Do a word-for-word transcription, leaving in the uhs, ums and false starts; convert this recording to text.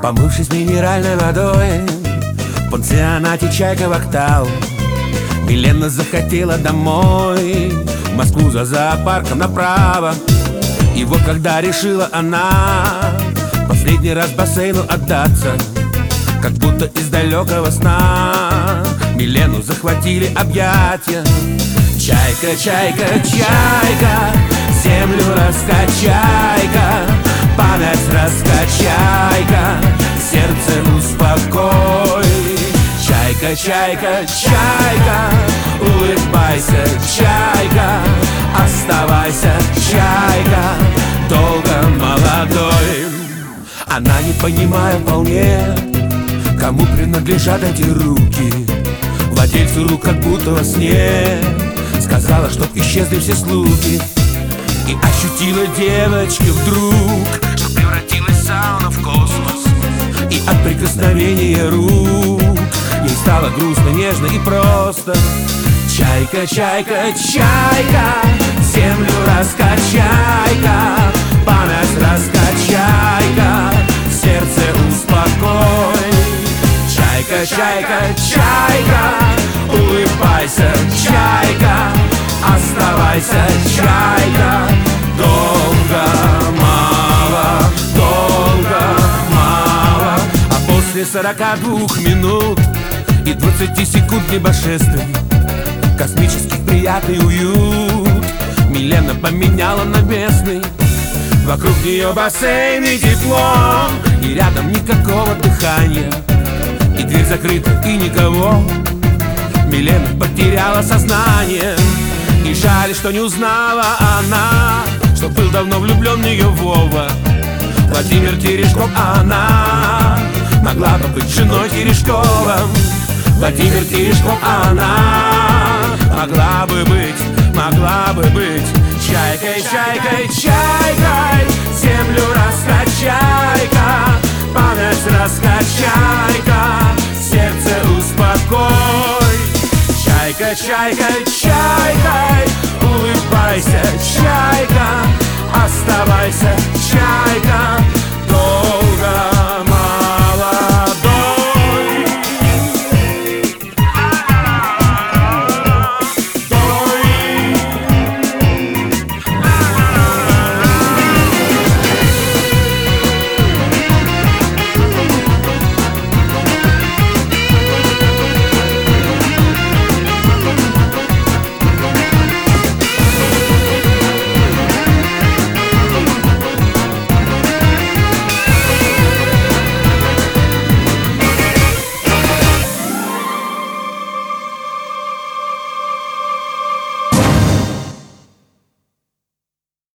Помывшись минеральной водой в пансионате «Чайка» вокзал, Милена захотела домой, в Москву за зоопарком направо. И вот когда решила она последний раз бассейну отдаться, как будто из далекого сна Милену захватили объятия. Чайка, чайка, чайка, землю раскачай-ка, память раскачай-ка, сердце успокой. Чайка, чайка, чайка, улыбайся, чайка, оставайся, чайка, долго молодой. Она не понимает вполне, кому принадлежат эти руки. Владельцу рук как будто во сне сказала, чтоб исчезли все слуги. И ощутила девочка вдруг, что превратилась сауна в космос. И от прикосновения рук ей стало грустно, нежно и просто. Чайка, чайка, чайка, землю раскачай-ка, память раскачай-ка, сердце успокой. Чайка, чайка, чайка, улыбайся, чайка, оставайся, чайка, долго, мало, долго, мало. А после сорока двух минут и двадцати секунд небожественный, космический приятный уют Милена поменяла на местный. Вокруг нее бассейн и тепло, и рядом никакого дыхания, и дверь закрыта, и никого. Милена потеряла сознание, и жаль, что не узнала она, что был давно влюблен в нее Вова, Владимир Терешков. Она могла бы быть женой Терешкова. Владимир Терешков. Она могла бы быть, могла бы быть чайкой, чайкой, чайкой, землю раскачай-ка, память раскачай-ка, сердце успокой. Чайка, чайка, чайкой, улыбайся, чайка, оставайся, чайка,